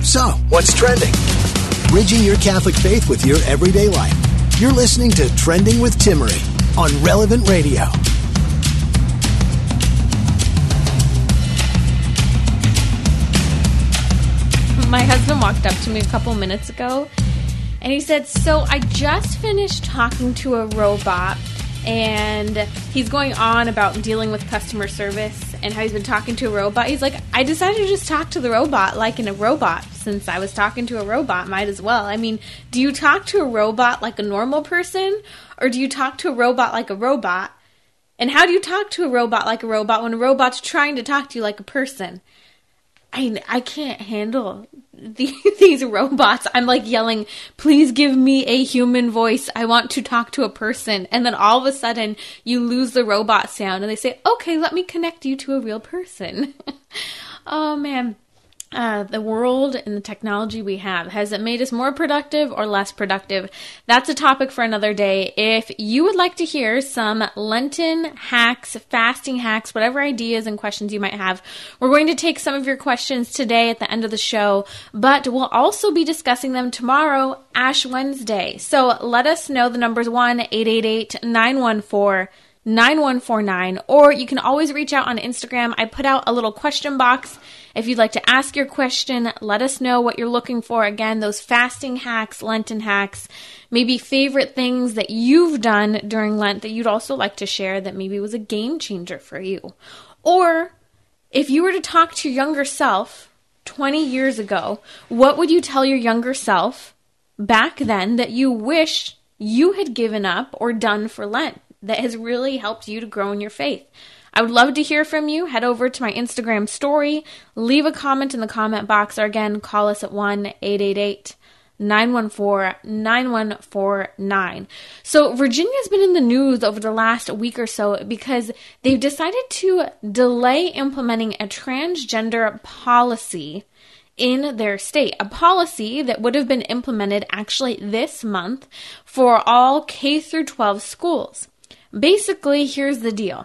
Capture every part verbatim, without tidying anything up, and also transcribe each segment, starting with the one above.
So, what's trending? Bridging your Catholic faith with your everyday life. You're listening to Trending with Timmerie on Relevant Radio. My husband walked up to me a couple minutes ago and he said, so I just finished talking to a robot, and he's going on about dealing with customer service and how he's been talking to a robot. He's like, I decided to just talk to the robot like in a robot. Since I was talking to a robot, might as well. I mean, do you talk to a robot like a normal person, or do you talk to a robot like a robot? And how do you talk to a robot like a robot when a robot's trying to talk to you like a person? I, I can't handle the, these robots. I'm like yelling, please give me a human voice. I want to talk to a person. And then all of a sudden you lose the robot sound and they say, okay, let me connect you to a real person. Oh man. Uh, the world and the technology we have, has it made us more productive or less productive? That's a topic for another day. If you would like to hear some Lenten hacks, fasting hacks, whatever ideas and questions you might have, we're going to take some of your questions today at the end of the show, but we'll also be discussing them tomorrow, Ash Wednesday. So let us know. The number's one eight eight eight, nine one four, nine one four nine, or you can always reach out on Instagram. I put out a little question box. If you'd like to ask your question, let us know what you're looking for. Again, those fasting hacks, Lenten hacks, maybe favorite things that you've done during Lent that you'd also like to share that maybe was a game changer for you. Or if you were to talk to your younger self twenty years ago, what would you tell your younger self back then that you wish you had given up or done for Lent that has really helped you to grow in your faith? I would love to hear from you. Head over to my Instagram story, leave a comment in the comment box, or again, call us at one eight eight eight, nine one four, nine one four nine. So Virginia's been in the news over the last week or so because they've decided to delay implementing a transgender policy in their state, a policy that would have been implemented actually this month for all K through twelve schools. Basically, here's the deal.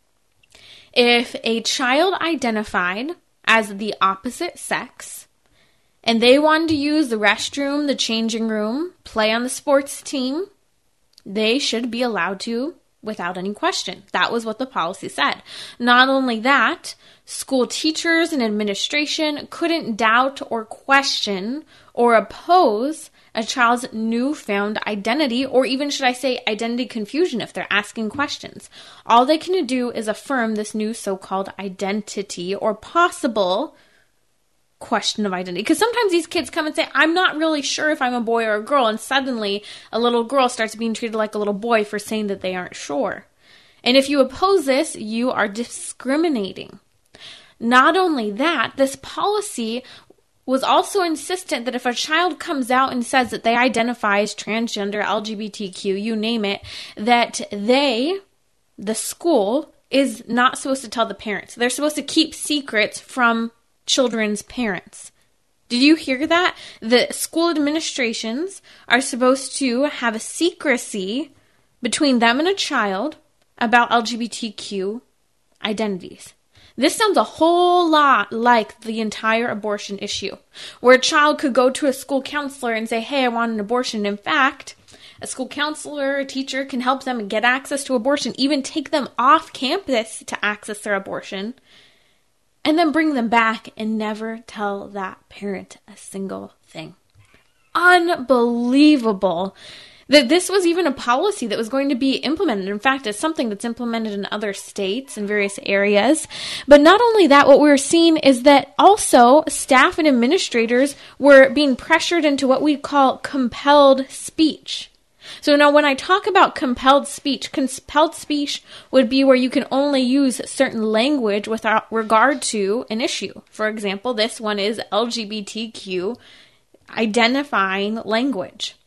If a child identified as the opposite sex and they wanted to use the restroom, the changing room, play on the sports team, they should be allowed to without any question. That was what the policy said. Not only that, school teachers and administration couldn't doubt or question or oppose a child's newfound identity, or even, should I say, identity confusion if they're asking questions. All they can do is affirm this new so-called identity or possible question of identity. Because sometimes these kids come and say, I'm not really sure if I'm a boy or a girl, and suddenly a little girl starts being treated like a little boy for saying that they aren't sure. And if you oppose this, you are discriminating. Not only that, this policy was also insistent that if a child comes out and says that they identify as transgender, L G B T Q, you name it, that they, the school, is not supposed to tell the parents. They're supposed to keep secrets from children's parents. Did you hear that? The school administrations are supposed to have a secrecy between them and a child about L G B T Q identities. This sounds a whole lot like the entire abortion issue, where a child could go to a school counselor and say, hey, I want an abortion. In fact, a school counselor, a teacher can help them get access to abortion, even take them off campus to access their abortion, and then bring them back and never tell that parent a single thing. Unbelievable that this was even a policy that was going to be implemented. In fact, it's something that's implemented in other states and various areas. But not only that, what we're seeing is that also staff and administrators were being pressured into what we call compelled speech. So now when I talk about compelled speech, compelled speech would be where you can only use certain language without regard to an issue. For example, this one is L G B T Q identifying language.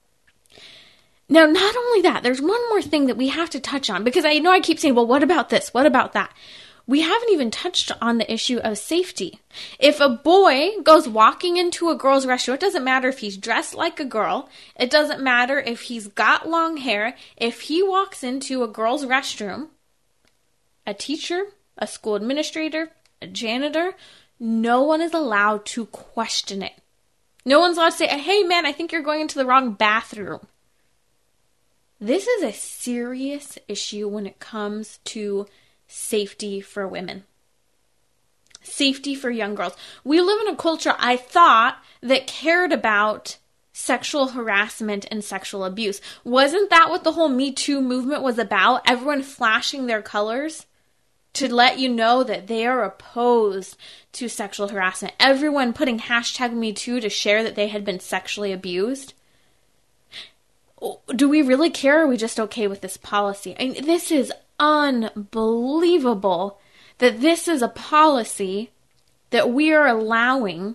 Now, not only that, there's one more thing that we have to touch on, because I know I keep saying, well, what about this? What about that? We haven't even touched on the issue of safety. If a boy goes walking into a girl's restroom, it doesn't matter if he's dressed like a girl. It doesn't matter if he's got long hair. If he walks into a girl's restroom, a teacher, a school administrator, a janitor, no one is allowed to question it. No one's allowed to say, hey man, I think you're going into the wrong bathroom. This is a serious issue when it comes to safety for women. Safety for young girls. We live in a culture, I thought, that cared about sexual harassment and sexual abuse. Wasn't that what the whole Me Too movement was about? Everyone flashing their colors to let you know that they are opposed to sexual harassment. Everyone putting hashtag Me Too to share that they had been sexually abused. Do we really care, or are we just okay with this policy? I mean, this is unbelievable that this is a policy that we are allowing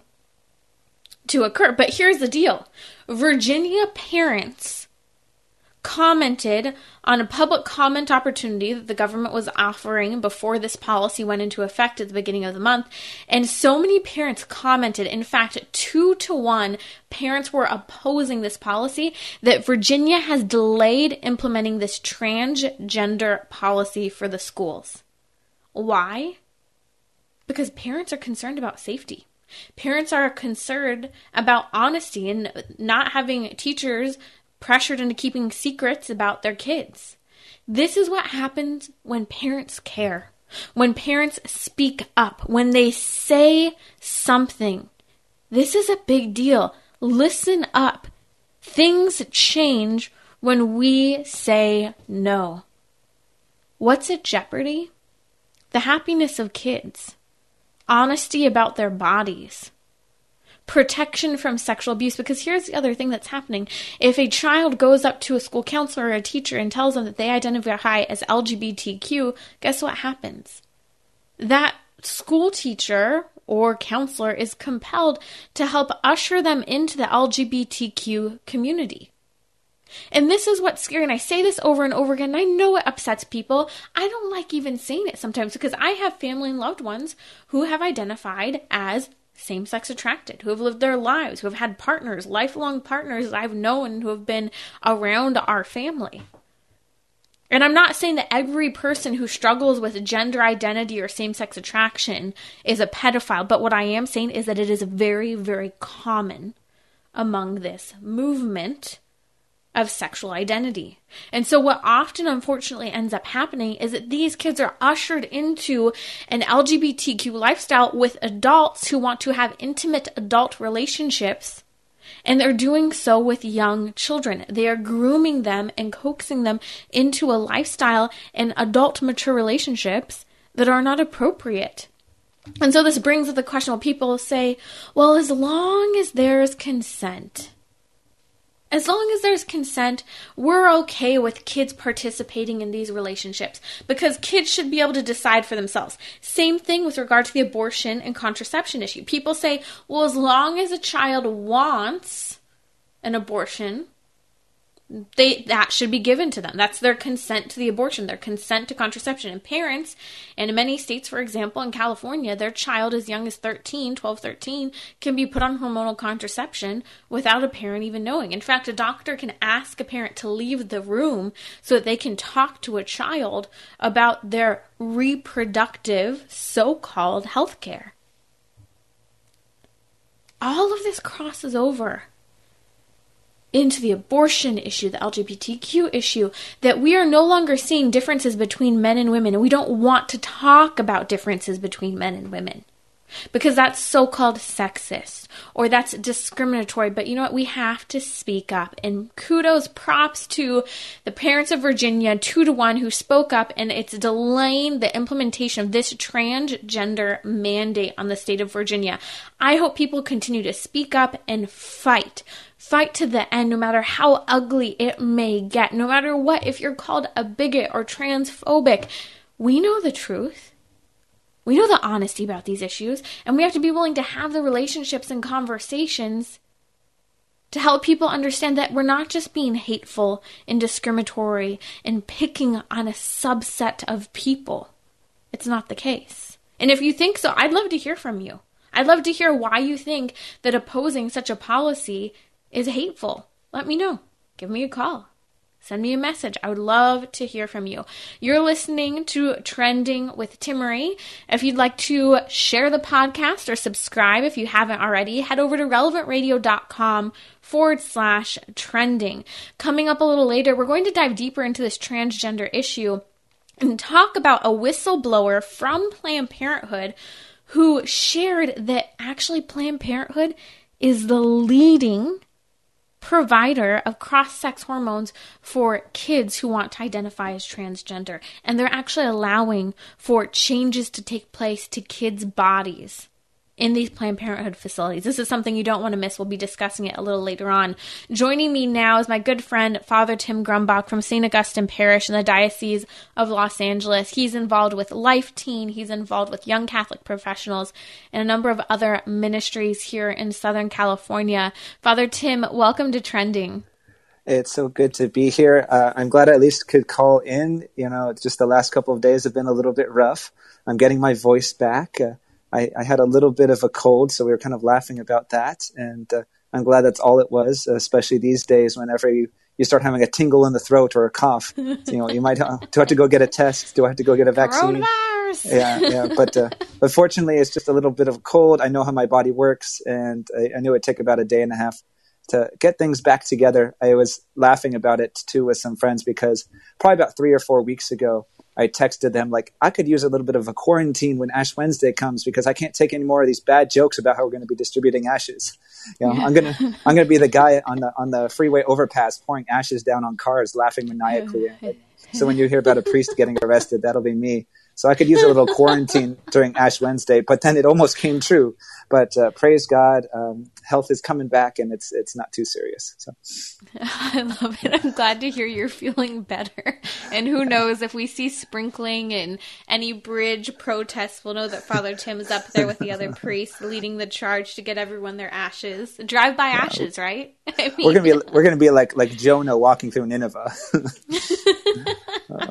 to occur. But here's the deal. Virginia parents commented on a public comment opportunity that the government was offering before this policy went into effect at the beginning of the month. And so many parents commented, in fact, two to one parents were opposing this policy, that Virginia has delayed implementing this transgender policy for the schools. Why? Because parents are concerned about safety. Parents are concerned about honesty and not having teachers pressured into keeping secrets about their kids. This is what happens when parents care, when parents speak up, when they say something. This is a big deal. Listen up. Things change when we say no. What's at jeopardy? The happiness of kids, honesty about their bodies, protection from sexual abuse. Because here's the other thing that's happening. If a child goes up to a school counselor or a teacher and tells them that they identify as L G B T Q, guess what happens? That school teacher or counselor is compelled to help usher them into the L G B T Q community. And this is what's scary, and I say this over and over again, and I know it upsets people. I don't like even saying it sometimes because I have family and loved ones who have identified as same-sex attracted, who have lived their lives, who have had partners, lifelong partners I've known who have been around our family. And I'm not saying that every person who struggles with gender identity or same-sex attraction is a pedophile, but what I am saying is that it is very, very common among this movement of sexual identity. And so what often unfortunately ends up happening is that these kids are ushered into an L G B T Q lifestyle with adults who want to have intimate adult relationships, and they're doing so with young children. They are grooming them and coaxing them into a lifestyle and adult mature relationships that are not appropriate. And so this brings up the question, well, people say, well, as long as there's consent, As long as there's consent, we're okay with kids participating in these relationships because kids should be able to decide for themselves. Same thing with regard to the abortion and contraception issue. People say, well, as long as a child wants an abortion, they that should be given to them. That's their consent to the abortion, their consent to contraception. And parents, and in many states, for example, in California, their child as young as thirteen, twelve, thirteen, can be put on hormonal contraception without a parent even knowing. In fact, a doctor can ask a parent to leave the room so that they can talk to a child about their reproductive, so-called health care. All of this crosses over into the abortion issue, the L G B T Q issue, that we are no longer seeing differences between men and women, and we don't want to talk about differences between men and women because that's so-called sexist or that's discriminatory. But you know what? We have to speak up, and kudos, props to the parents of Virginia, two to one, who spoke up, and it's delaying the implementation of this transgender mandate on the state of Virginia. I hope people continue to speak up and fight. Fight to the end, no matter how ugly it may get, no matter what, if you're called a bigot or transphobic. We know the truth. We know the honesty about these issues, and we have to be willing to have the relationships and conversations to help people understand that we're not just being hateful and discriminatory and picking on a subset of people. It's not the case. And if you think so, I'd love to hear from you. I'd love to hear why you think that opposing such a policy is hateful. Let me know. Give me a call. Send me a message. I would love to hear from you. You're listening to Trending with Timmerie. If you'd like to share the podcast or subscribe if you haven't already, head over to relevantradio.com forward slash trending. Coming up a little later, we're going to dive deeper into this transgender issue and talk about a whistleblower from Planned Parenthood who shared that actually Planned Parenthood is the leading provider of cross-sex hormones for kids who want to identify as transgender. And they're actually allowing for changes to take place to kids' bodies in these Planned Parenthood facilities. This is something you don't want to miss. We'll be discussing it a little later on. Joining me now is my good friend, Father Tim Grumbach from Saint Augustine Parish in the Diocese of Los Angeles. He's involved with Life Teen. He's involved with Young Catholic Professionals and a number of other ministries here in Southern California. Father Tim, welcome to Trending. It's so good to be here. Uh, I'm glad I at least could call in. You know, just the last couple of days have been a little bit rough. I'm getting my voice back. Uh, I, I had a little bit of a cold, so we were kind of laughing about that. And uh, I'm glad that's all it was, especially these days whenever you, you start having a tingle in the throat or a cough. So, you know, you might have, do I have to go get a test? Do I have to go get a vaccine? Coronavirus! Yeah, yeah. But, uh, but fortunately, it's just a little bit of a cold. I know how my body works, and I, I knew it'd take about a day and a half to get things back together. I was laughing about it, too, with some friends because probably about three or four weeks ago, I texted them like, I could use a little bit of a quarantine when Ash Wednesday comes because I can't take any more of these bad jokes about how we're going to be distributing ashes. You know, yeah. I'm gonna I'm gonna be the guy on the on the freeway overpass pouring ashes down on cars, laughing maniacally. So when you hear about a priest getting arrested, that'll be me. So I could use a little quarantine during Ash Wednesday, but then it almost came true. But uh, praise God, um, health is coming back, and it's it's not too serious. So I love it. I'm glad to hear you're feeling better. And who knows, if we see sprinkling and any bridge protests, we'll know that Father Tim is up there with the other priests leading the charge to get everyone their ashes. Drive by ashes, right? I mean, we're gonna be we're gonna be like like Jonah walking through Nineveh. uh.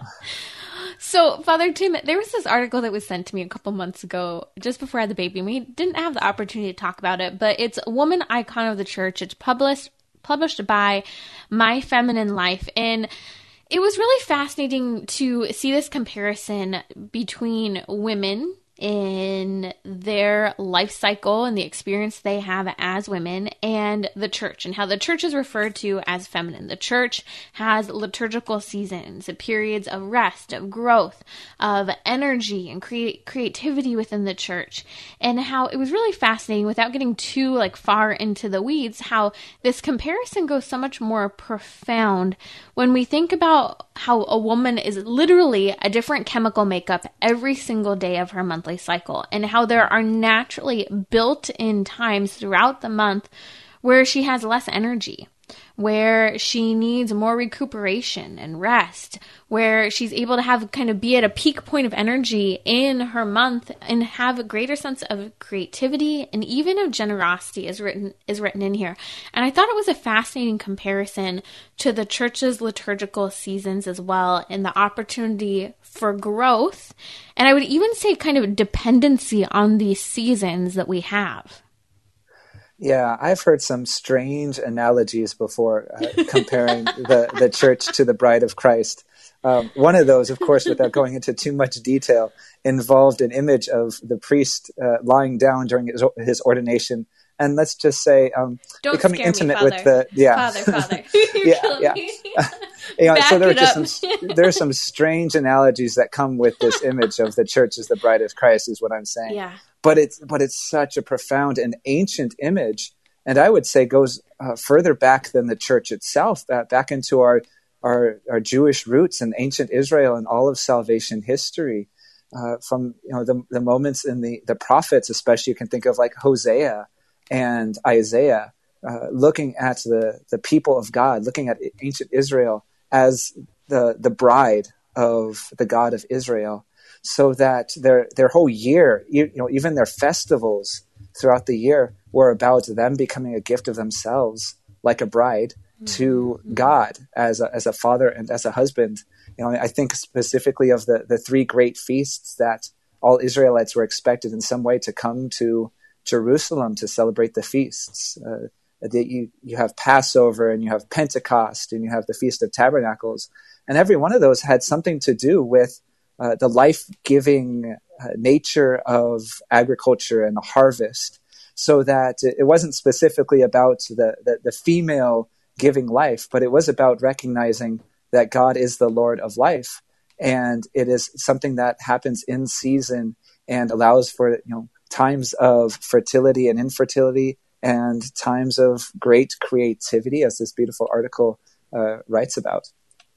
So, Father Tim, there was this article that was sent to me a couple months ago, just before I had the baby, and we didn't have the opportunity to talk about it, but it's a woman icon of the church. It's published published by My Feminine Life, and it was really fascinating to see this comparison between women in their life cycle and the experience they have as women and the church, and how the church is referred to as feminine. The church has liturgical seasons, periods of rest, of growth, of energy and create creativity within the church, and how it was really fascinating, without getting too like far into the weeds, how this comparison goes so much more profound when we think about how a woman is literally a different chemical makeup every single day of her month cycle, and how there are naturally built-in times throughout the month where she has less energy, where she needs more recuperation and rest, where she's able to have kind of be at a peak point of energy in her month and have a greater sense of creativity and even of generosity is written is written in here. And I thought it was a fascinating comparison to the church's liturgical seasons as well, and the opportunity for growth. And I would even say kind of dependency on these seasons that we have. Yeah, I've heard some strange analogies before uh, comparing the, the church to the bride of Christ. Um, one of those, of course, without going into too much detail, involved an image of the priest uh, lying down during his, his ordination, and let's just say um, becoming intimate me, with the yeah, Father, Father, yeah, yeah. You know, so there are just some there are some strange analogies that come with this image of the church as the bride of Christ, is what I'm saying. Yeah. But it's but it's such a profound and ancient image, and I would say goes uh, further back than the church itself, uh, back into our, our our Jewish roots in ancient Israel and all of salvation history. Uh, from you know the the moments in the the prophets, especially you can think of like Hosea and Isaiah, uh, looking at the the people of God, looking at ancient Israel as the the bride of the God of Israel. So that their their whole year, you know, even their festivals throughout the year were about them becoming a gift of themselves, like a bride, mm-hmm. to God as a, as a father and as a husband. You know, I think specifically of the, the three great feasts that all Israelites were expected in some way to come to Jerusalem to celebrate the feasts. Uh, that you, you have Passover and you have Pentecost and you have the Feast of Tabernacles. And every one of those had something to do with uh, the life-giving uh, nature of agriculture and the harvest, so that it wasn't specifically about the, the, the female giving life, but it was about recognizing that God is the Lord of life. And it is something that happens in season and allows for, you know, times of fertility and infertility and times of great creativity, as this beautiful article uh, writes about.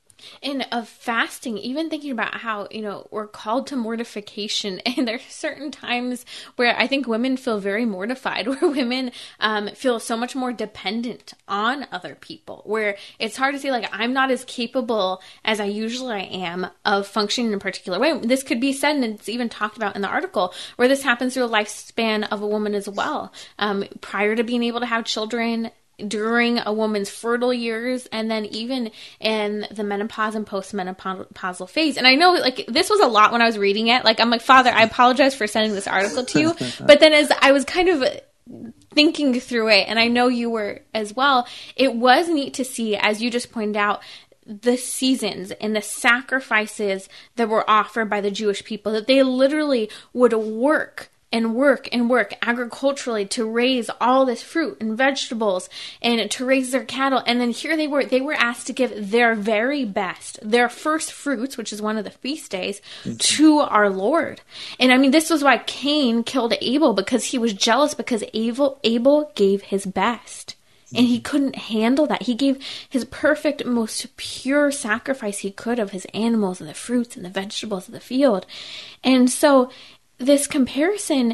And of fasting, even thinking about how, you know, we're called to mortification, and there are certain times where I think women feel very mortified, where women um, feel so much more dependent on other people, where it's hard to say, like, I'm not as capable as I usually am of functioning in a particular way. This could be said, and it's even talked about in the article, where this happens through a lifespan of a woman as well. Um, prior to being able to have children, during a woman's fertile years, and then even in the menopause and postmenopausal phase. And I know, like, this was a lot when I was reading it. Like, I'm like, Father, I apologize for sending this article to you. But then as I was kind of thinking through it, and I know you were as well, it was neat to see, as you just pointed out, the seasons and the sacrifices that were offered by the Jewish people, that they literally would work and work and work agriculturally to raise all this fruit and vegetables and to raise their cattle. And then here they were, they were asked to give their very best, their first fruits, which is one of the feast days, mm-hmm. to our Lord. And I mean, this was why Cain killed Abel, because he was jealous, because Abel, Abel gave his best. And he couldn't handle that. He gave his perfect, most pure sacrifice he could of his animals and the fruits and the vegetables of the field. And so this comparison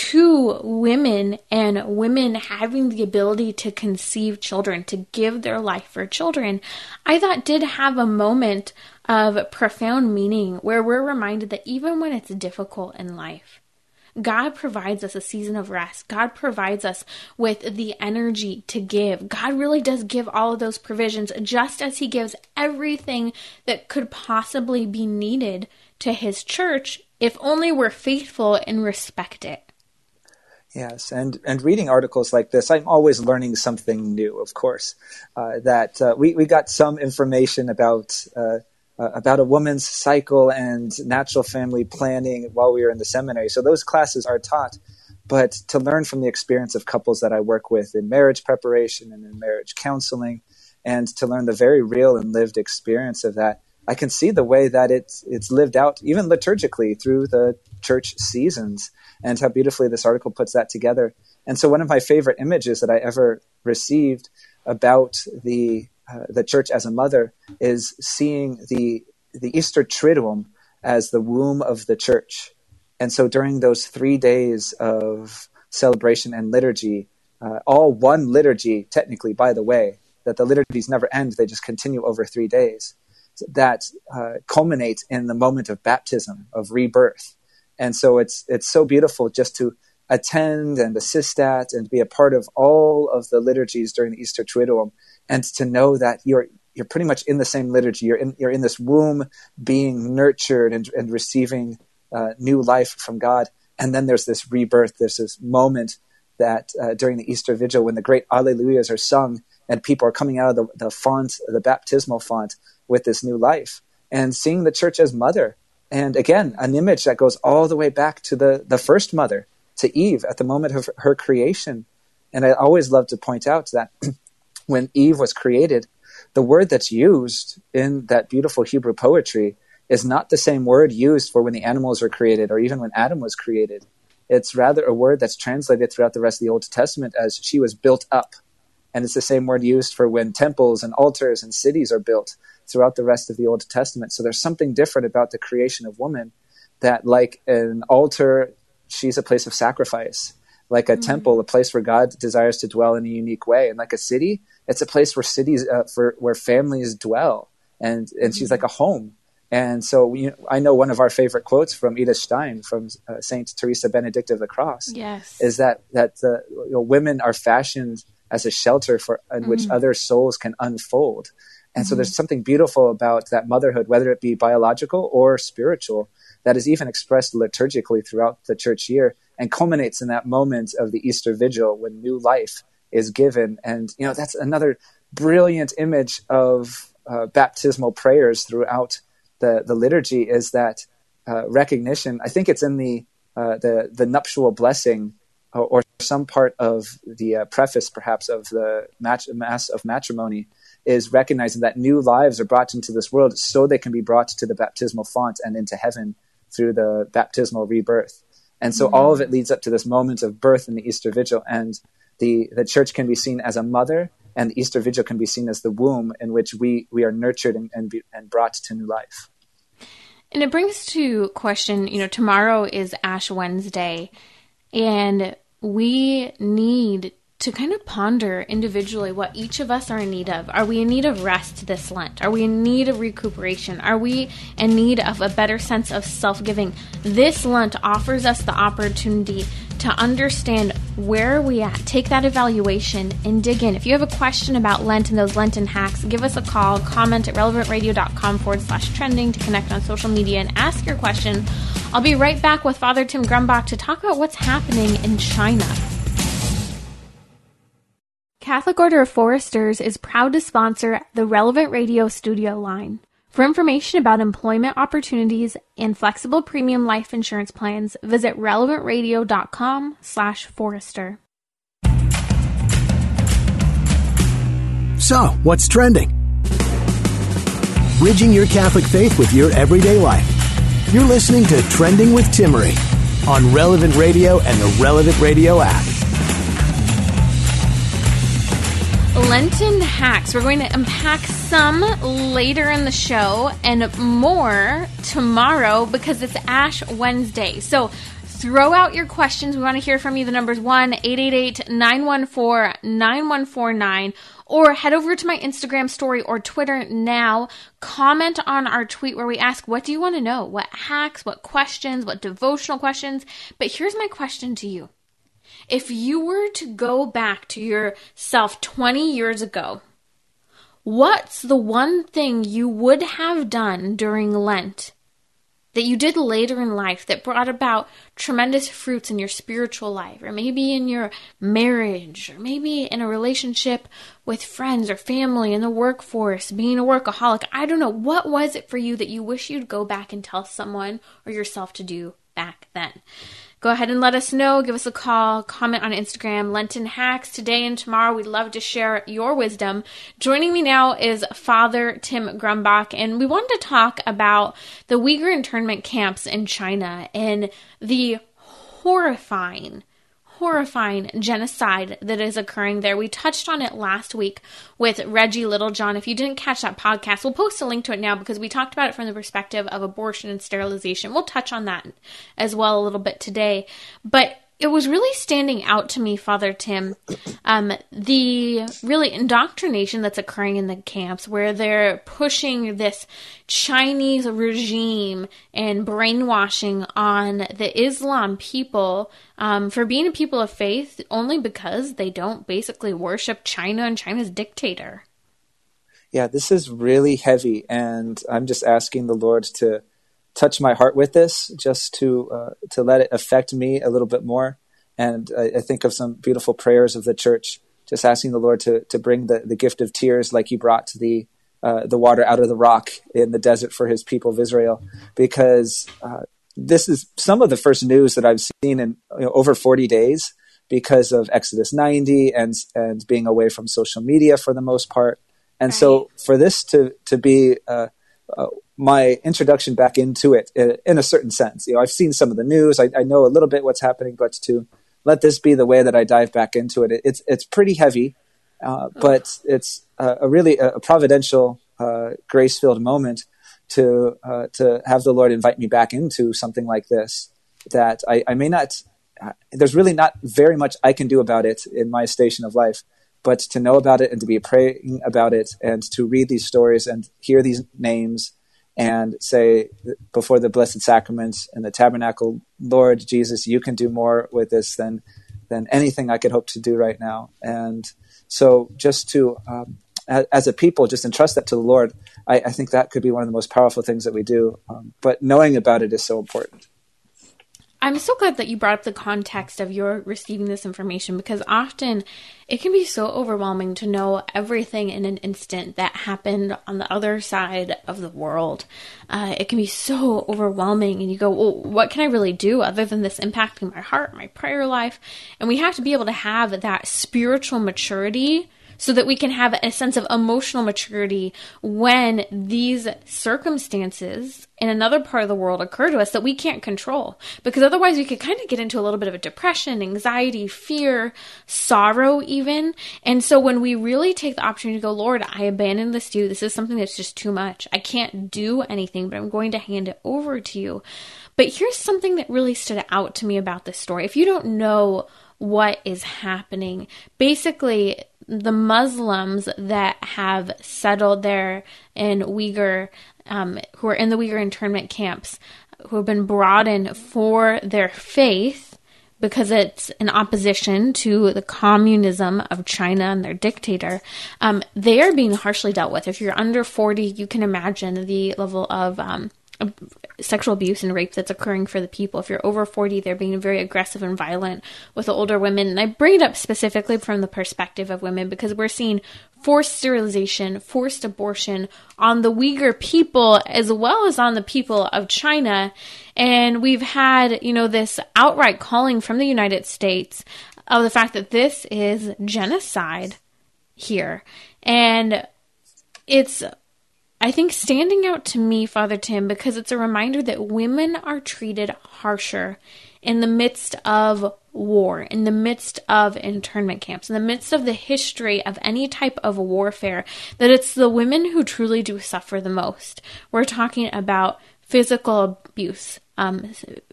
to women and women having the ability to conceive children, to give their life for children, I thought did have a moment of profound meaning, where we're reminded that even when it's difficult in life, God provides us a season of rest. God provides us with the energy to give. God really does give all of those provisions, just as he gives everything that could possibly be needed to his church, if only we're faithful and respect it. Yes, and, and reading articles like this, I'm always learning something new, of course. Uh, that uh, we, we got some information about uh, uh, about a woman's cycle and natural family planning while we were in the seminary. So those classes are taught. But to learn from the experience of couples that I work with in marriage preparation and in marriage counseling, and to learn the very real and lived experience of that, I can see the way that it's it's lived out, even liturgically, through the church seasons, and how beautifully this article puts that together. And so one of my favorite images that I ever received about the uh, the church as a mother is seeing the the Easter Triduum as the womb of the church. And so during those three days of celebration and liturgy, uh, all one liturgy, technically, by the way, that the liturgies never end, they just continue over three days, that uh, culminate in the moment of baptism, of rebirth. And so it's it's so beautiful just to attend and assist at and be a part of all of the liturgies during the Easter Triduum, and to know that you're you're pretty much in the same liturgy. You're in you're in this womb being nurtured and, and receiving uh, new life from God. And then there's this rebirth. There's this moment that uh, during the Easter Vigil, when the great Alleluias are sung and people are coming out of the, the font, the baptismal font, with this new life, and seeing the church as mother. And again, an image that goes all the way back to the, the first mother, to Eve, at the moment of her creation. And I always love to point out that when Eve was created, the word that's used in that beautiful Hebrew poetry is not the same word used for when the animals were created, or even when Adam was created. It's rather a word that's translated throughout the rest of the Old Testament as she was built up. And it's the same word used for when temples and altars and cities are built throughout the rest of the Old Testament. So there's something different about the creation of woman, that like an altar, she's a place of sacrifice. Like a mm-hmm. temple, a place where God desires to dwell in a unique way. And like a city, it's a place where cities, uh, for where families dwell. And, and mm-hmm. she's like a home. And so we, I know one of our favorite quotes from Edith Stein, from uh, Saint Teresa Benedict of the Cross, yes. is that, that the you know, women are fashioned as a shelter for in mm-hmm. which other souls can unfold. And mm-hmm. so there's something beautiful about that motherhood, whether it be biological or spiritual, that is even expressed liturgically throughout the church year, and culminates in that moment of the Easter Vigil when new life is given. And, you know, that's another brilliant image of uh, baptismal prayers throughout the, the liturgy, is that uh, recognition. I think it's in the uh, the, the nuptial blessing, or, or some part of the uh, preface, perhaps, of the match, Mass of Matrimony, is recognizing that new lives are brought into this world so they can be brought to the baptismal font and into heaven through the baptismal rebirth. And so mm-hmm. all of it leads up to this moment of birth in the Easter Vigil. And the, the church can be seen as a mother, and the Easter Vigil can be seen as the womb in which we, we are nurtured and, and, be, and brought to new life. And it brings to question, you know, tomorrow is Ash Wednesday, and we need to kind of ponder individually what each of us are in need of. Are we in need of rest this Lent? Are we in need of recuperation? Are we in need of a better sense of self-giving? This Lent offers us the opportunity to understand where are we at. Take that evaluation and dig in. If you have a question about Lent and those Lenten hacks, give us a call, comment at relevantradio.com forward slash trending to connect on social media and ask your question. I'll be right back with Father Tim Grumbach to talk about what's happening in China. Catholic Order of Foresters is proud to sponsor the Relevant Radio studio line. For information about employment opportunities and flexible premium life insurance plans, visit relevantradio.com slash forester. So, what's trending? Bridging your Catholic faith with your everyday life. You're listening to Trending with Timmerie on Relevant Radio and the Relevant Radio app. Lenten hacks. We're going to unpack some later in the show and more tomorrow because it's Ash Wednesday. So throw out your questions. We want to hear from you. The number's one eight eight eight, nine one four, nine one four nine, or head over to my Instagram story or Twitter now. Comment on our tweet where we ask, what do you want to know? What hacks, what questions, what devotional questions? But here's my question to you. If you were to go back to yourself twenty years ago, what's the one thing you would have done during Lent that you did later in life that brought about tremendous fruits in your spiritual life, or maybe in your marriage, or maybe in a relationship with friends or family, in the workforce, being a workaholic? I don't know. What was it for you that you wish you'd go back and tell someone or yourself to do back then? Go ahead and let us know. Give us a call. Comment on Instagram. Lenten hacks today and tomorrow. We'd love to share your wisdom. Joining me now is Father Tim Grumbach, and we wanted to talk about the Uyghur internment camps in China and the horrifying, horrifying genocide that is occurring there. We touched on it last week with Reggie Littlejohn. If you didn't catch that podcast, we'll post a link to it now because we talked about it from the perspective of abortion and sterilization. We'll touch on that as well a little bit today. But it was really standing out to me, Father Tim, um, the really indoctrination that's occurring in the camps where they're pushing this Chinese regime and brainwashing on the Islam people um, for being a people of faith only because they don't basically worship China and China's dictator. Yeah, this is really heavy, and I'm just asking the Lord to touch my heart with this, just to uh, to let it affect me a little bit more. And I, I think of some beautiful prayers of the church, just asking the Lord to to bring the, the gift of tears, like He brought the uh, the water out of the rock in the desert for His people of Israel, because uh, this is some of the first news that I've seen in you know, over forty days because of Exodus ninety and and being away from social media for the most part. And right. So for this to to be uh, uh, my introduction back into it in, in a certain sense. You know, I've seen some of the news. I, I know a little bit what's happening, but to let this be the way that I dive back into it, it it's it's pretty heavy, uh, but it's a, a really a, a providential, uh, grace-filled moment to uh, to have the Lord invite me back into something like this. That I, I may not. Uh, there's really not very much I can do about it in my station of life, but to know about it and to be praying about it and to read these stories and hear these names and say before the Blessed Sacrament and the Tabernacle, Lord Jesus, you can do more with this than than anything I could hope to do right now. And so just to, um, as a people, just entrust that to the Lord, I, I think that could be one of the most powerful things that we do. Um, but knowing about it is so important. I'm so glad that you brought up the context of your receiving this information, because often it can be so overwhelming to know everything in an instant that happened on the other side of the world. Uh, it can be so overwhelming, and you go, well, what can I really do other than this impacting my heart, my prayer life? And we have to be able to have that spiritual maturity so that we can have a sense of emotional maturity when these circumstances in another part of the world occur to us that we can't control. Because otherwise we could kind of get into a little bit of a depression, anxiety, fear, sorrow even. And so when we really take the opportunity to go, Lord, I abandon this to you. This is something that's just too much. I can't do anything, but I'm going to hand it over to you. But here's something that really stood out to me about this story. If you don't know what is happening, basically, the Muslims that have settled there in Uyghur, um, who are in the Uyghur internment camps, who have been brought in for their faith because it's in opposition to the communism of China and their dictator, um, they are being harshly dealt with. If you're under forty, you can imagine the level of um, sexual abuse and rape that's occurring for the people. If you're over forty, they're being very aggressive and violent with the older women. And I bring it up specifically from the perspective of women because we're seeing forced sterilization, forced abortion on the Uyghur people as well as on the people of China. And we've had, you know, this outright calling from the United States of the fact that this is genocide here. And it's, I think, standing out to me, Father Tim, because it's a reminder that women are treated harsher in the midst of war, in the midst of internment camps, in the midst of the history of any type of warfare, that it's the women who truly do suffer the most. We're talking about physical abuse, um,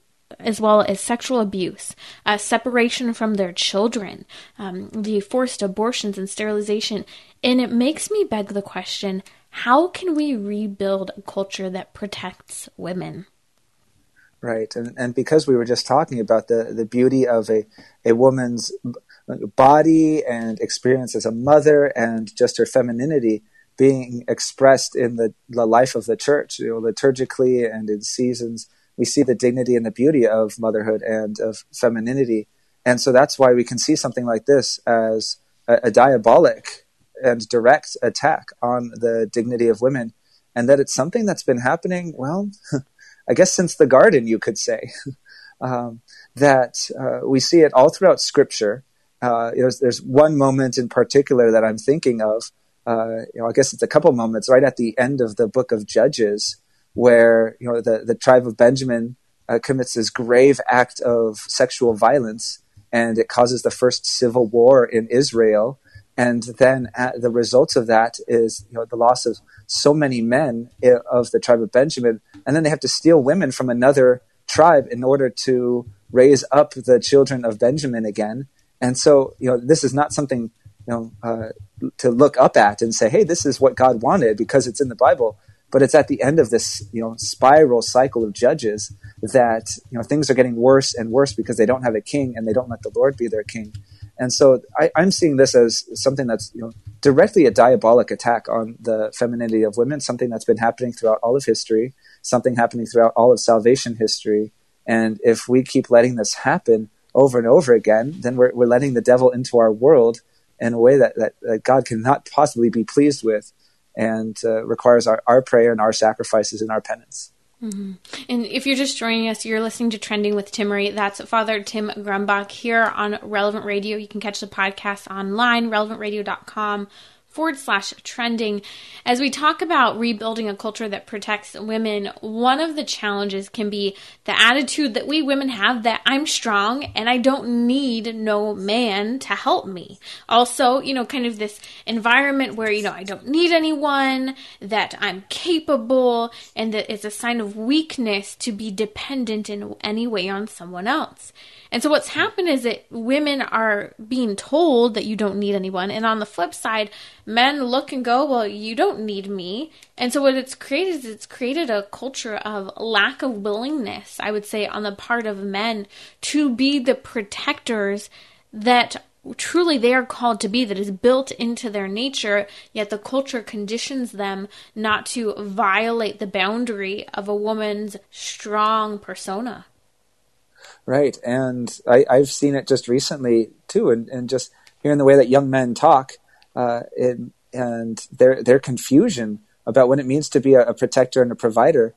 as well as sexual abuse, uh, separation from their children, um, the forced abortions and sterilization. And it makes me beg the question, how can we rebuild a culture that protects women? Right. And and because we were just talking about the, the beauty of a, a woman's body and experience as a mother and just her femininity being expressed in the, the life of the church, you know, liturgically and in seasons, we see the dignity and the beauty of motherhood and of femininity. And so that's why we can see something like this as a, a diabolic and direct attack on the dignity of women, and that it's something that's been happening, well, I guess since the garden, you could say, um, that uh, we see it all throughout Scripture. Uh, you know, there's one moment in particular that I'm thinking of. Uh, you know, I guess it's a couple moments right at the end of the book of Judges, where you know the the tribe of Benjamin uh, commits this grave act of sexual violence, and it causes the first civil war in Israel. And then at the results of that is, you know, the loss of so many men of the tribe of Benjamin. And then they have to steal women from another tribe in order to raise up the children of Benjamin again. And so, you know, this is not something, you know, uh, to look up at and say, hey, this is what God wanted because it's in the Bible. But it's at the end of this, you know, spiral cycle of Judges that, you know, things are getting worse and worse because they don't have a king and they don't let the Lord be their king. And so I, I'm seeing this as something that's, you know, directly a diabolic attack on the femininity of women, something that's been happening throughout all of history, something happening throughout all of salvation history. And if we keep letting this happen over and over again, then we're, we're letting the devil into our world in a way that, that, that God cannot possibly be pleased with, and uh, requires our, our prayer and our sacrifices and our penance. Mm-hmm. And if you're just joining us, you're listening to Trending with Timmery. That's Father Tim Grumbach here on Relevant Radio. You can catch the podcast online, relevant radio dot com forward slash trending. As we talk about rebuilding a culture that protects women, one of the challenges can be the attitude that we women have that I'm strong and I don't need no man to help me. Also, you know, kind of this environment where, you know, I don't need anyone, that I'm capable, and that it's a sign of weakness to be dependent in any way on someone else. And so what's happened is that women are being told that you don't need anyone. And on the flip side, men look and go, well, you don't need me. And so what it's created is it's created a culture of lack of willingness, I would say, on the part of men to be the protectors that truly they are called to be, that is built into their nature, yet the culture conditions them not to violate the boundary of a woman's strong persona. Right. And I, I've seen it just recently too, and, and just hearing the way that young men talk, uh, it, and their their confusion about what it means to be a, a protector and a provider,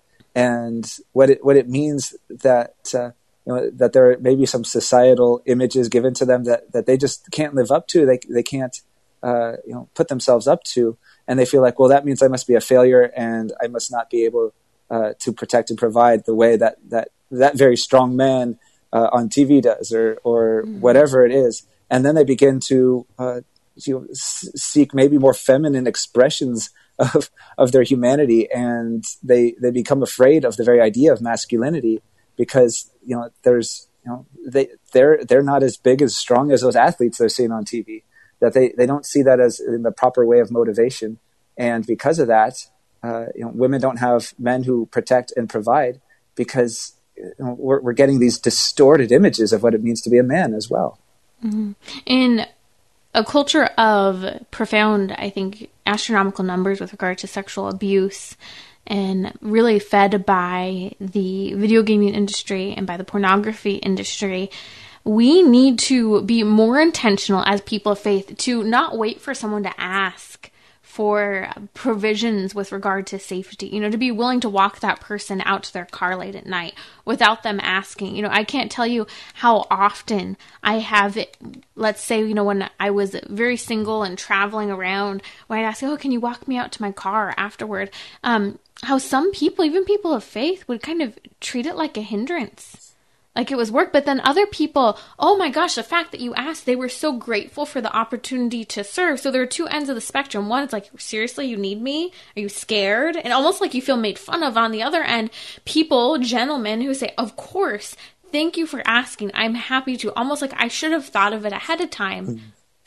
and what it what it means that uh, you know, that there may be some societal images given to them that, that they just can't live up to. They they can't uh, you know put themselves up to, and they feel like, well, that means I must be a failure and I must not be able uh, to protect and provide the way that that that very strong man uh, on T V does, or or mm. whatever it is. And then they begin to uh, you know, s- seek maybe more feminine expressions of of their humanity, and they they become afraid of the very idea of masculinity, because you know there's you know they they're they're not as big, as strong as those athletes they're seeing on T V. That they they don't see that as in the proper way of motivation, and because of that, uh, you know, women don't have men who protect and provide, because you know, we're we're getting these distorted images of what it means to be a man as well. Mm-hmm. In a culture of profound, I think, astronomical numbers with regard to sexual abuse, and really fed by the video gaming industry and by the pornography industry, we need to be more intentional as people of faith to not wait for someone to ask for provisions with regard to safety, you know, to be willing to walk that person out to their car late at night without them asking. You know, I can't tell you how often I have it, let's say, you know, when I was very single and traveling around, when I'd ask, oh, can you walk me out to my car afterward? Um, how some people, even people of faith, would kind of treat it like a hindrance. Like it was work, but then other people, oh my gosh, the fact that you asked, they were so grateful for the opportunity to serve. So there are two ends of the spectrum. One, it's like, seriously, you need me? Are you scared? And almost like you feel made fun of. On the other end, people, gentlemen who say, of course, thank you for asking. I'm happy to. Almost like I should have thought of it ahead of time.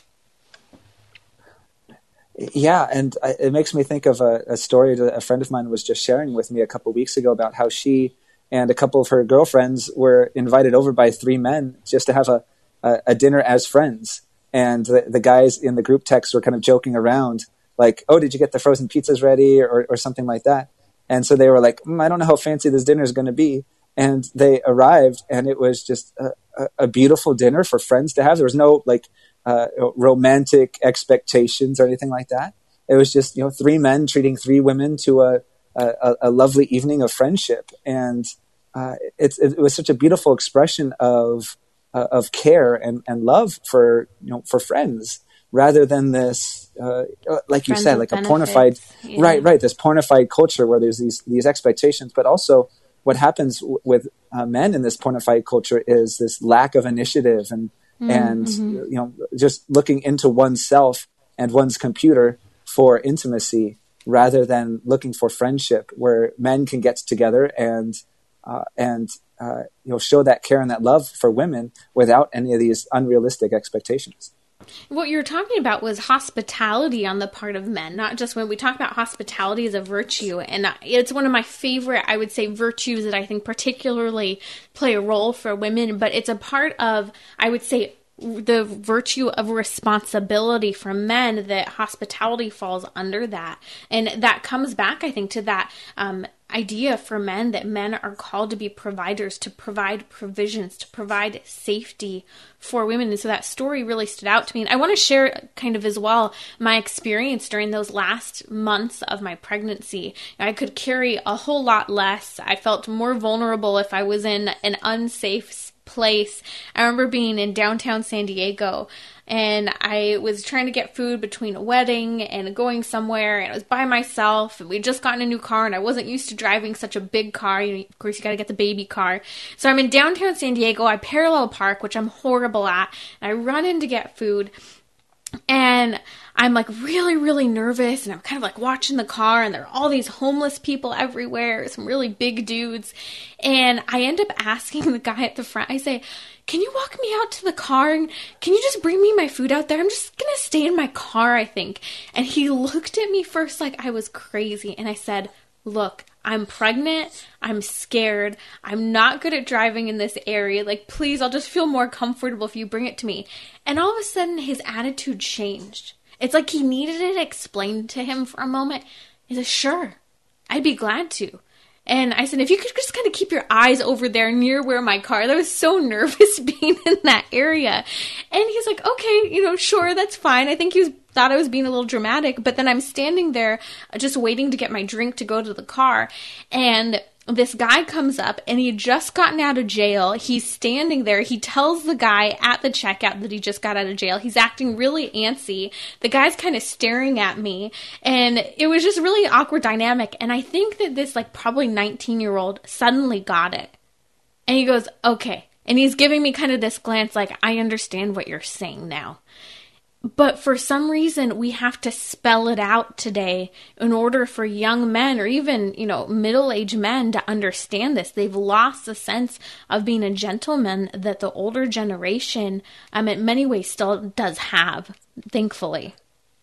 Yeah, and I, it makes me think of a, a story that a friend of mine was just sharing with me a couple of weeks ago about how she and a couple of her girlfriends were invited over by three men just to have a, a, a dinner as friends. And the, the guys in the group text were kind of joking around, like, oh, did you get the frozen pizzas ready, or, or something like that. And so they were like, mm, I don't know how fancy this dinner is going to be. And they arrived, and it was just a, a, a beautiful dinner for friends to have. There was no like uh, romantic expectations or anything like that. It was just, you know, three men treating three women to a, a, a lovely evening of friendship. And Uh, it, it was such a beautiful expression of uh, of care and, and love for you know for friends, rather than this uh, like you Friends said, like benefits. a pornified yeah. right right this pornified culture where there's these these expectations. But also, what happens w- with uh, men in this pornified culture is this lack of initiative and mm-hmm. and you know just looking into oneself and one's computer for intimacy, rather than looking for friendship, where men can get together and Uh, and uh, you know, show that care and that love for women without any of these unrealistic expectations. What you were talking about was hospitality on the part of men, not just when we talk about hospitality as a virtue. And it's one of my favorite, I would say, virtues that I think particularly play a role for women. But it's a part of, I would say, the virtue of responsibility for men, that hospitality falls under that. And that comes back, I think, to that um, idea for men that men are called to be providers, to provide provisions, to provide safety for women. And so that story really stood out to me. And I want to share kind of as well my experience during those last months of my pregnancy. I could carry a whole lot less. I felt more vulnerable if I was in an unsafe space. place. I remember being in downtown San Diego, and I was trying to get food between a wedding and going somewhere, and I was by myself, and we'd just gotten a new car, and I wasn't used to driving such a big car. You know, of course, you got to get the baby car. So I'm in downtown San Diego. I parallel park, which I'm horrible at, and I run in to get food, and I'm like really, really nervous, and I'm kind of like watching the car, and there are all these homeless people everywhere, some really big dudes, and I end up asking the guy at the front, I say, can you walk me out to the car, and can you just bring me my food out there? I'm just gonna stay in my car, I think. And he looked at me first like I was crazy, and I said, look, I'm pregnant, I'm scared, I'm not good at driving in this area, like, please, I'll just feel more comfortable if you bring it to me. And all of a sudden, his attitude changed. It's like he needed it explained to him for a moment. He said, sure, I'd be glad to. And I said, if you could just kind of keep your eyes over there near where my car, I was so nervous being in that area. And he's like, okay, you know, sure, that's fine. I think he was, thought I was being a little dramatic, but then I'm standing there just waiting to get my drink to go to the car. And this guy comes up and he had just gotten out of jail. He's standing there. He tells the guy at the checkout that he just got out of jail. He's acting really antsy. The guy's kind of staring at me, and it was just really awkward dynamic. And I think that this like probably nineteen year old suddenly got it. And he goes, okay. And he's giving me kind of this glance like, I understand what you're saying now. But for some reason, we have to spell it out today in order for young men or even, you know, middle-aged men to understand this. They've lost the sense of being a gentleman that the older generation, um, in many ways, still does have, thankfully.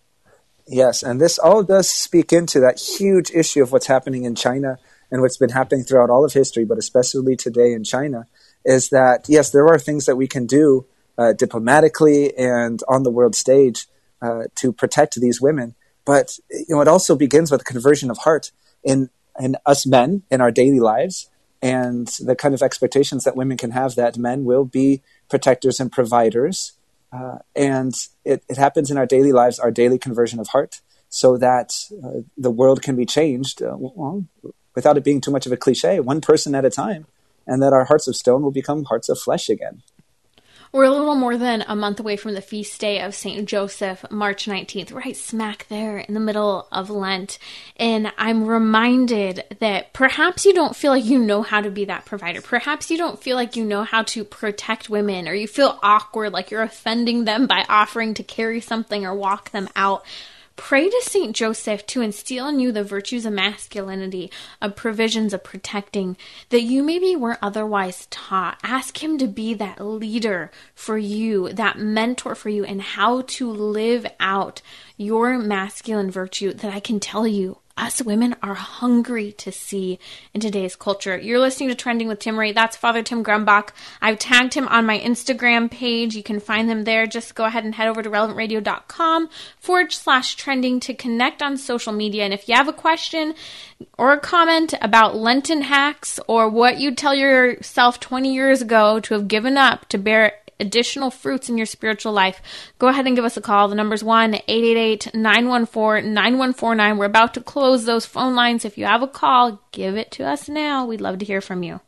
Yes, and this all does speak into that huge issue of what's happening in China and what's been happening throughout all of history, but especially today in China, is that, yes, there are things that we can do Uh, diplomatically and on the world stage uh, to protect these women. But you know, it also begins with conversion of heart in, in us men in our daily lives and the kind of expectations that women can have that men will be protectors and providers. Uh, and it, it happens in our daily lives, our daily conversion of heart, so that uh, the world can be changed, uh, well, without it being too much of a cliche, one person at a time, and that our hearts of stone will become hearts of flesh again. We're a little more than a month away from the feast day of Saint Joseph, March nineteenth, right smack there in the middle of Lent. And I'm reminded that perhaps you don't feel like you know how to be that provider. Perhaps you don't feel like you know how to protect women, or you feel awkward, like you're offending them by offering to carry something or walk them out. Pray to Saint Joseph to instill in you the virtues of masculinity, of provisions, of protecting, that you maybe weren't otherwise taught. Ask him to be that leader for you, that mentor for you, and how to live out your masculine virtue that I can tell you us women are hungry to see in today's culture. You're listening to Trending with Timmerie. That's Father Tim Grumbach. I've tagged him on my Instagram page. You can find them there. Just go ahead and head over to relevantradio.com forward slash trending to connect on social media. And if you have a question or a comment about Lenten hacks or what you'd tell yourself twenty years ago to have given up to bear additional fruits in your spiritual life, go ahead and give us a call. The number's one eight eight eight, nine one four, nine one four nine. We're about to close those phone lines. If you have a call, give it to us now. We'd love to hear from you.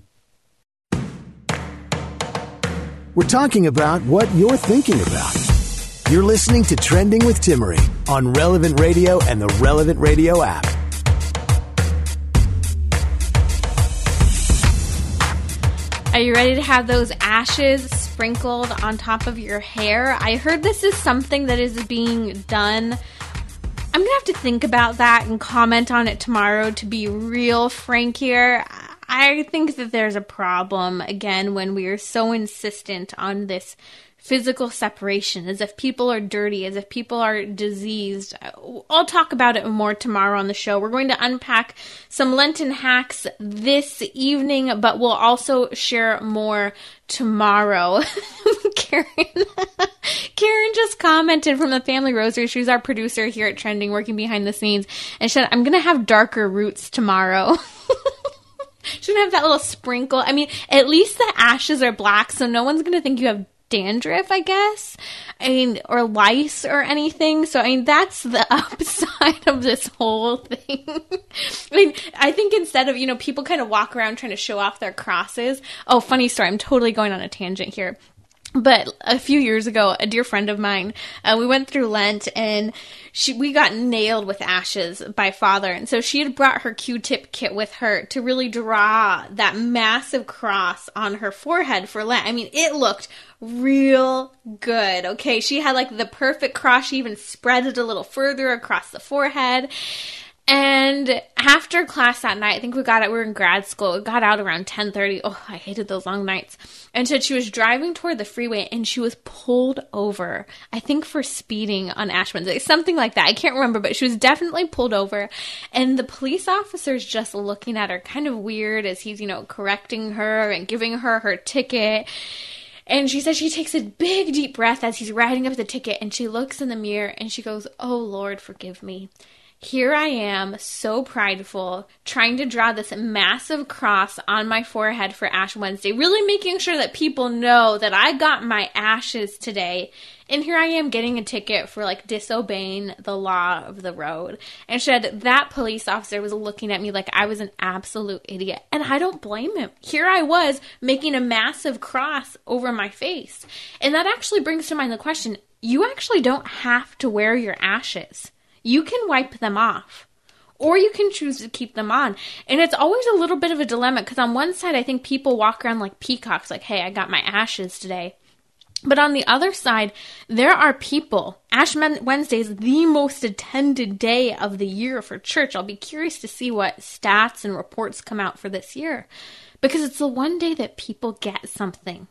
We're talking about what you're thinking about. You're listening to Trending with Timmerie on Relevant Radio and the Relevant Radio app. Are you ready to have those ashes sprinkled on top of your hair? I heard this is something that is being done. I'm going to have to think about that and comment on it tomorrow, to be real frank here. I think that there's a problem, again, when we are so insistent on this physical separation, as if people are dirty, as if people are diseased. I'll talk about it more tomorrow on the show. We're going to unpack some Lenten hacks this evening, but we'll also share more tomorrow. Karen, Karen just commented from the Family Rosary. She's our producer here at Trending, working behind the scenes, and she said, I'm going to have darker roots tomorrow. She's going to have that little sprinkle. I mean, at least the ashes are black, so no one's going to think you have dandruff, I guess, I mean, or lice or anything. So, I mean, that's the upside of this whole thing. I mean, I think instead of, you know, people kind of walk around trying to show off their crosses. Oh, funny story. I'm totally going on a tangent here. But a few years ago, a dear friend of mine, uh, we went through Lent, and she we got nailed with ashes by Father. And so she had brought her Q-tip kit with her to really draw that massive cross on her forehead for Lent. I mean, it looked real good, okay? She had like the perfect cross. She even spread it a little further across the forehead. And after class that night, I think we got out, we were in grad school, we got out around ten thirty. Oh, I hated those long nights. And so she was driving toward the freeway, and she was pulled over, I think for speeding on Ash Wednesday, something like that. I can't remember, but she was definitely pulled over. And the police officer's just looking at her kind of weird as he's, you know, correcting her and giving her her ticket. And she says she takes a big, deep breath as he's writing up the ticket, and she looks in the mirror, and she goes, oh, Lord, forgive me. Here I am, so prideful, trying to draw this massive cross on my forehead for Ash Wednesday, really making sure that people know that I got my ashes today. And here I am getting a ticket for like disobeying the law of the road. And said that police officer was looking at me like I was an absolute idiot. And I don't blame him. Here I was making a massive cross over my face. And that actually brings to mind the question, you actually don't have to wear your ashes. You can wipe them off, or you can choose to keep them on. And it's always a little bit of a dilemma, because on one side, I think people walk around like peacocks, like, hey, I got my ashes today. But on the other side, there are people, Ash Wednesday is the most attended day of the year for church. I'll be curious to see what stats and reports come out for this year, because it's the one day that people get something.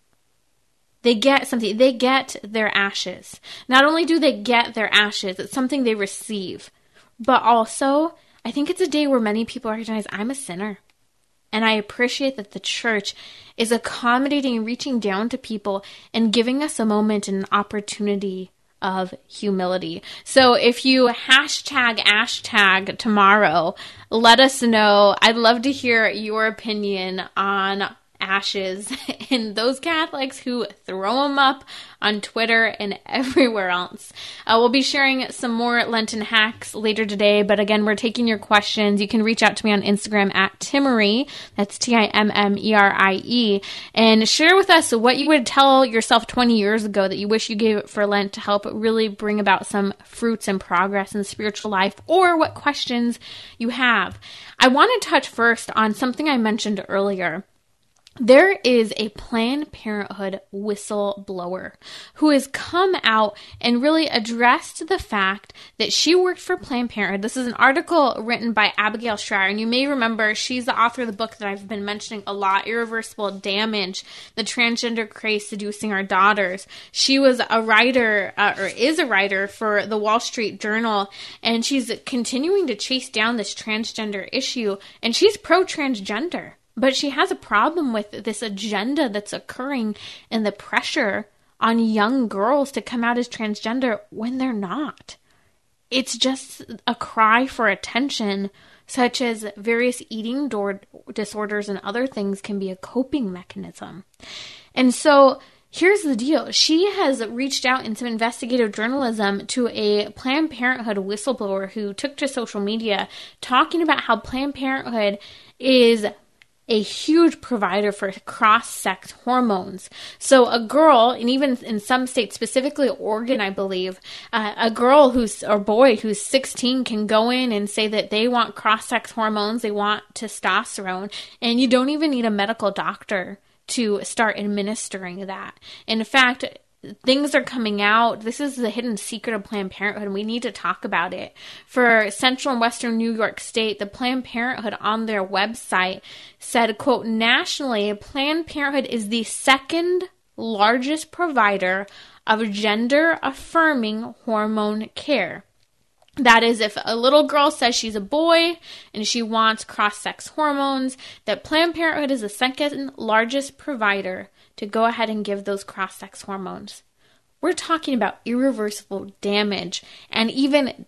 They get something. They get their ashes. Not only do they get their ashes, it's something they receive. But also, I think it's a day where many people recognize I'm a sinner. And I appreciate that the church is accommodating and reaching down to people and giving us a moment and an opportunity of humility. So if you hashtag hashtag tomorrow, let us know. I'd love to hear your opinion on ashes and those Catholics who throw them up on Twitter and everywhere else. Uh, we'll be sharing some more Lenten hacks later today, but again, we're taking your questions. You can reach out to me on Instagram at Timmerie, that's T I M M E R I E, and share with us what you would tell yourself twenty years ago that you wish you gave it for Lent to help really bring about some fruits and progress in the spiritual life, or what questions you have. I want to touch first on something I mentioned earlier. There is a Planned Parenthood whistleblower who has come out and really addressed the fact that she worked for Planned Parenthood. This is an article written by Abigail Shrier, and you may remember she's the author of the book that I've been mentioning a lot, Irreversible Damage, The Transgender Craze Seducing Our Daughters. She was a writer, uh, or is a writer for the Wall Street Journal, and she's continuing to chase down this transgender issue, and she's pro-transgender. But she has a problem with this agenda that's occurring and the pressure on young girls to come out as transgender when they're not. It's just a cry for attention, such as various eating do- disorders and other things can be a coping mechanism. And so here's the deal. She has reached out in some investigative journalism to a Planned Parenthood whistleblower who took to social media talking about how Planned Parenthood is a huge provider for cross-sex hormones. So a girl, and even in some states, specifically Oregon, I believe, uh, a girl who's, or boy who's sixteen can go in and say that they want cross-sex hormones, they want testosterone, and you don't even need a medical doctor to start administering that. In fact, things are coming out. This is the hidden secret of Planned Parenthood, and we need to talk about it. For Central and Western New York State, the Planned Parenthood on their website said, quote, nationally, Planned Parenthood is the second largest provider of gender-affirming hormone care. That is, if a little girl says she's a boy and she wants cross-sex hormones, that Planned Parenthood is the second largest provider to go ahead and give those cross-sex hormones. We're talking about irreversible damage and even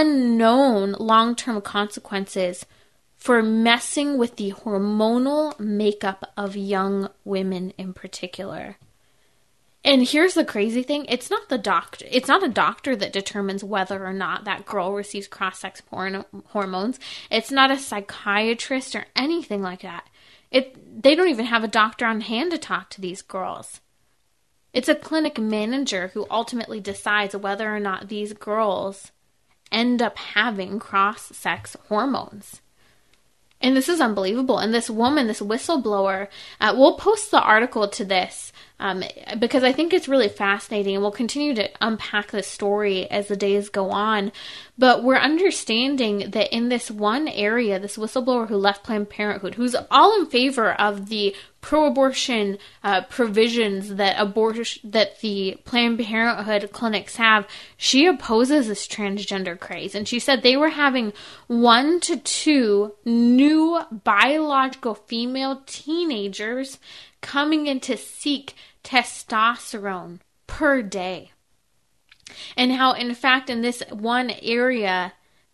unknown long-term consequences for messing with the hormonal makeup of young women in particular. And here's the crazy thing. It's not the doctor. It's not a doctor that determines whether or not that girl receives cross-sex porn- hormones. It's not a psychiatrist or anything like that. It, they don't even have a doctor on hand to talk to these girls. It's a clinic manager who ultimately decides whether or not these girls end up having cross-sex hormones. And this is unbelievable. And this woman, this whistleblower, uh, we'll post the article to this um, because I think it's really fascinating, and we'll continue to unpack this story as the days go on. But we're understanding that in this one area, this whistleblower who left Planned Parenthood, who's all in favor of the pro-abortion uh, provisions that abortion that the Planned Parenthood clinics have, she opposes this transgender craze. And she said they were having one to two new biological female teenagers coming in to seek testosterone per day. And how, in fact, in this one area,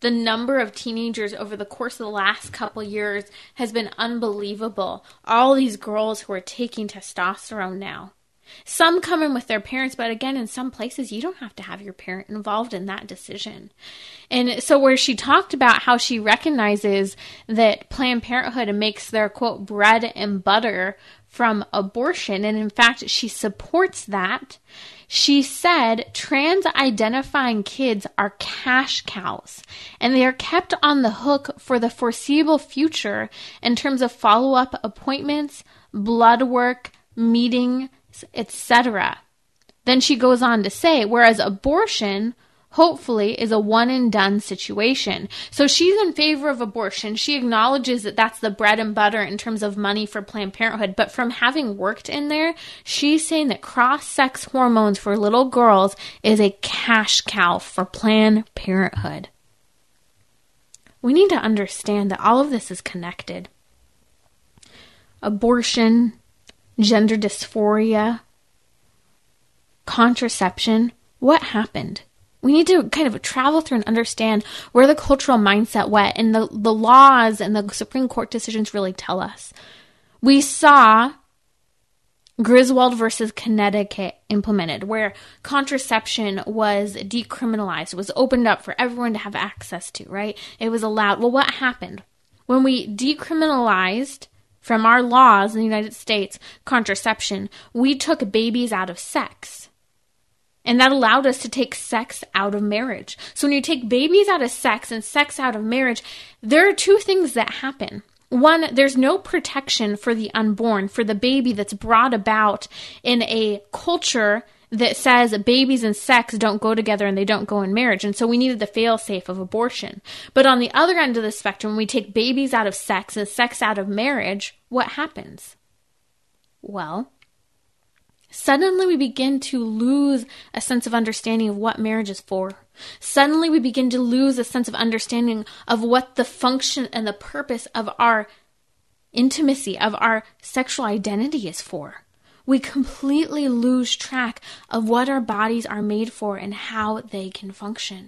The number of teenagers over the course of the last couple years has been unbelievable. All these girls who are taking testosterone now. Some come in with their parents, but again, in some places, you don't have to have your parent involved in that decision. And so where she talked about how she recognizes that Planned Parenthood makes their, quote, bread and butter from abortion, and in fact, she supports that, she said trans-identifying kids are cash cows, and they are kept on the hook for the foreseeable future in terms of follow-up appointments, blood work, meeting, et cetera. Then she goes on to say, whereas abortion, hopefully, is a one-and-done situation. So she's in favor of abortion. She acknowledges that that's the bread and butter in terms of money for Planned Parenthood. But from having worked in there, she's saying that cross-sex hormones for little girls is a cash cow for Planned Parenthood. We need to understand that all of this is connected. Abortion, gender dysphoria, contraception. What happened? We need to kind of travel through and understand where the cultural mindset went, and the, the laws and the Supreme Court decisions really tell us. We saw Griswold versus Connecticut implemented, where contraception was decriminalized, was opened up for everyone to have access to, right? It was allowed. Well, what happened? When we decriminalized from our laws in the United States, contraception, we took babies out of sex. And that allowed us to take sex out of marriage. So when you take babies out of sex and sex out of marriage, there are two things that happen. One, there's no protection for the unborn, for the baby that's brought about in a culture that says babies and sex don't go together and they don't go in marriage. And so we needed the fail-safe of abortion. But on the other end of the spectrum, when we take babies out of sex and sex out of marriage, what happens? Well, suddenly we begin to lose a sense of understanding of what marriage is for. Suddenly we begin to lose a sense of understanding of what the function and the purpose of our intimacy, of our sexual identity is for. We completely lose track of what our bodies are made for and how they can function.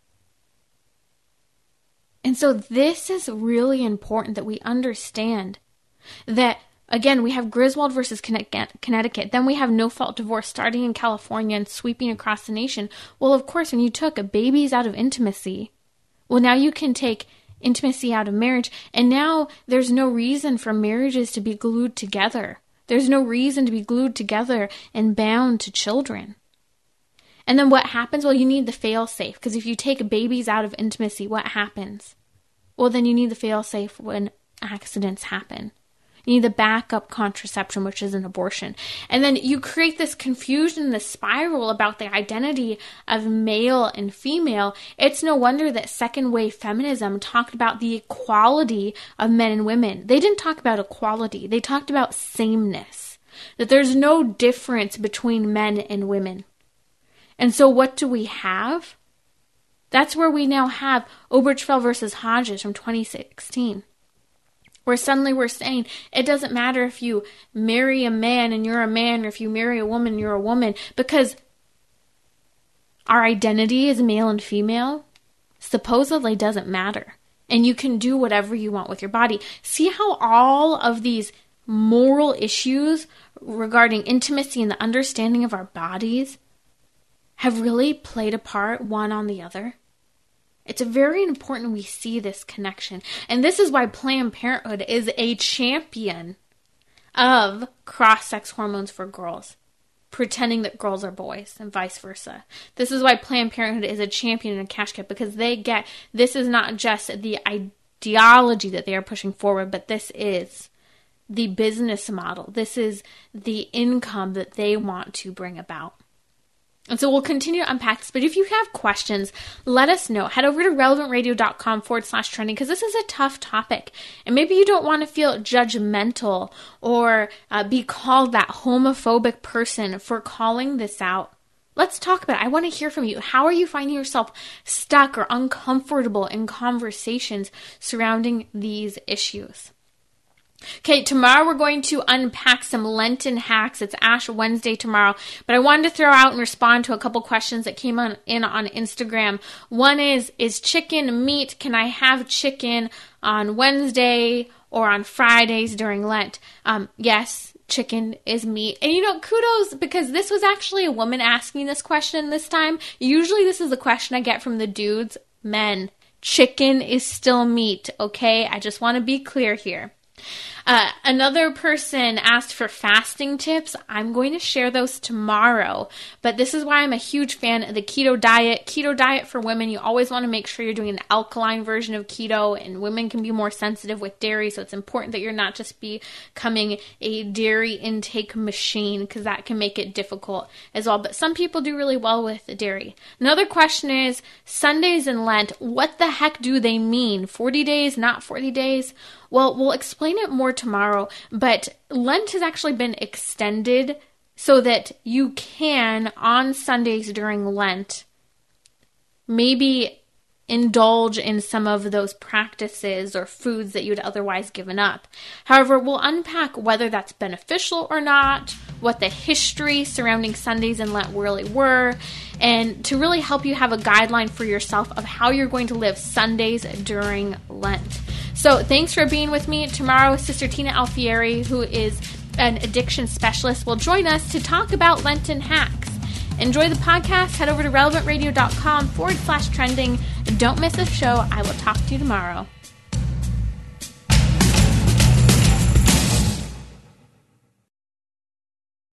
And so this is really important that we understand that, again, we have Griswold versus Connecticut. Then we have no-fault divorce starting in California and sweeping across the nation. Well, of course, when you took babies out of intimacy, well, now you can take intimacy out of marriage, and now there's no reason for marriages to be glued together. There's no reason to be glued together and bound to children. And then what happens? Well, you need the fail-safe, because if you take babies out of intimacy, what happens? Well, then you need the fail-safe when accidents happen. You need the backup contraception, which is an abortion. And then you create this confusion, this spiral about the identity of male and female. It's no wonder that second wave feminism talked about the equality of men and women. They didn't talk about equality. They talked about sameness, that there's no difference between men and women. And so what do we have? That's where we now have Obergefell versus Hodges from twenty sixteen. Where suddenly we're saying it doesn't matter if you marry a man and you're a man, or if you marry a woman and you're a woman, because our identity as male and female supposedly doesn't matter. And you can do whatever you want with your body. See how all of these moral issues regarding intimacy and the understanding of our bodies have really played a part one on the other? It's very important we see this connection. And this is why Planned Parenthood is a champion of cross-sex hormones for girls, pretending that girls are boys and vice versa. This is why Planned Parenthood is a champion and a cash cow, because they get this is not just the ideology that they are pushing forward, but this is the business model. This is the income that they want to bring about. And so we'll continue to unpack this, but if you have questions, let us know. Head over to relevantradio.com forward slash trending, because this is a tough topic. And maybe you don't want to feel judgmental or uh, be called that homophobic person for calling this out. Let's talk about it. I want to hear from you. How are you finding yourself stuck or uncomfortable in conversations surrounding these issues? Okay, tomorrow we're going to unpack some Lenten hacks. It's Ash Wednesday tomorrow, but I wanted to throw out and respond to a couple questions that came on in on Instagram. One is, is chicken meat? Can I have chicken on Wednesday or on Fridays during Lent? Um, yes, chicken is meat. And you know, kudos, because this was actually a woman asking this question this time. Usually this is a question I get from the dudes. Men, chicken is still meat, okay? I just want to be clear here. Uh, another person asked for fasting tips. I'm going to share those tomorrow, but this is why I'm a huge fan of the keto diet. Keto diet for women, you always want to make sure you're doing an alkaline version of keto, and women can be more sensitive with dairy, so it's important that you're not just becoming a dairy intake machine, because that can make it difficult as well. But some people do really well with dairy. Another question is, Sundays in Lent, what the heck do they mean? forty days, not forty days? Well, we'll explain it more tomorrow, but Lent has actually been extended so that you can, on Sundays during Lent, maybe indulge in some of those practices or foods that you'd otherwise given up. However, we'll unpack whether that's beneficial or not, what the history surrounding Sundays in Lent really were, and to really help you have a guideline for yourself of how you're going to live Sundays during Lent. So thanks for being with me. Tomorrow, Sister Tina Alfieri, who is an addiction specialist, will join us to talk about Lenten hacks. Enjoy the podcast. Head over to relevant radio dot com forward slash trending. Don't miss a show. I will talk to you tomorrow.